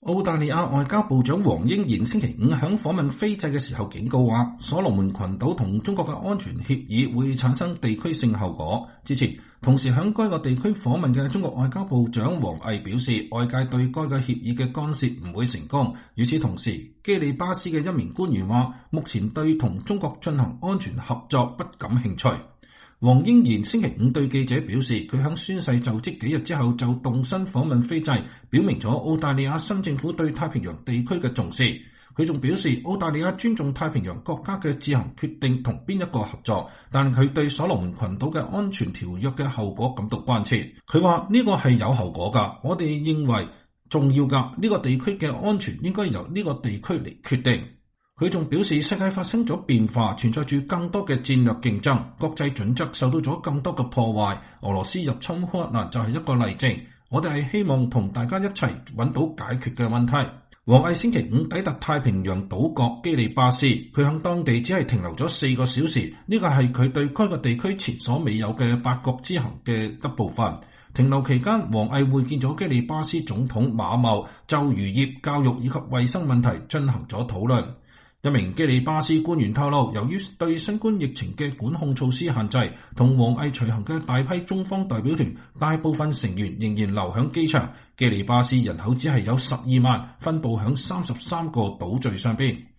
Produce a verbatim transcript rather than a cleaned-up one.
澳大利亞外交部長黃英賢星期五響訪問斐濟嘅時候警告話，所羅門群島同中國嘅安全協議會產生地區性後果。之前，同時響該個地區訪問嘅中國外交部長王毅表示，外界對該個協議嘅干涉唔會成功。與此同時，基里巴斯嘅一名官員話，目前對同中國進行安全合作不感興趣。黃英賢星期五對記者表示，佢響宣誓就職幾日之後就動身訪問斐濟，表明咗澳大利亞新政府對太平洋地區嘅重視。佢仲表示，澳大利亞尊重太平洋國家嘅自行決定同邊一個合作，但佢對所羅門群島嘅安全條約嘅後果感到關切。佢話呢個係有後果㗎，我哋認為重要㗎，呢個地區嘅安全應該由呢個地區嚟決定。佢仲表示，世界發生咗變化，存在住更多嘅戰略競爭，國際準則受到咗更多嘅破壞。俄羅斯入侵烏克蘭就係一個例證。我哋係希望同大家一齊揾到解決嘅問題。王毅星期五抵達太平洋島國基里巴斯，佢響當地只係停留咗四個小時，呢個係佢對該個地區前所未有嘅八國之行嘅一部分。停留期間，王毅會見咗基里巴斯總統馬茂，就漁業、教育以及衛生問題進行咗討論。一名基里巴斯官員透露，由於對新冠疫情嘅管控措施限制，同王毅隨行嘅大批中方代表團，大部分成員仍然留響機場。基里巴斯人口只係有十二萬，分布響三十三個島嶼上邊。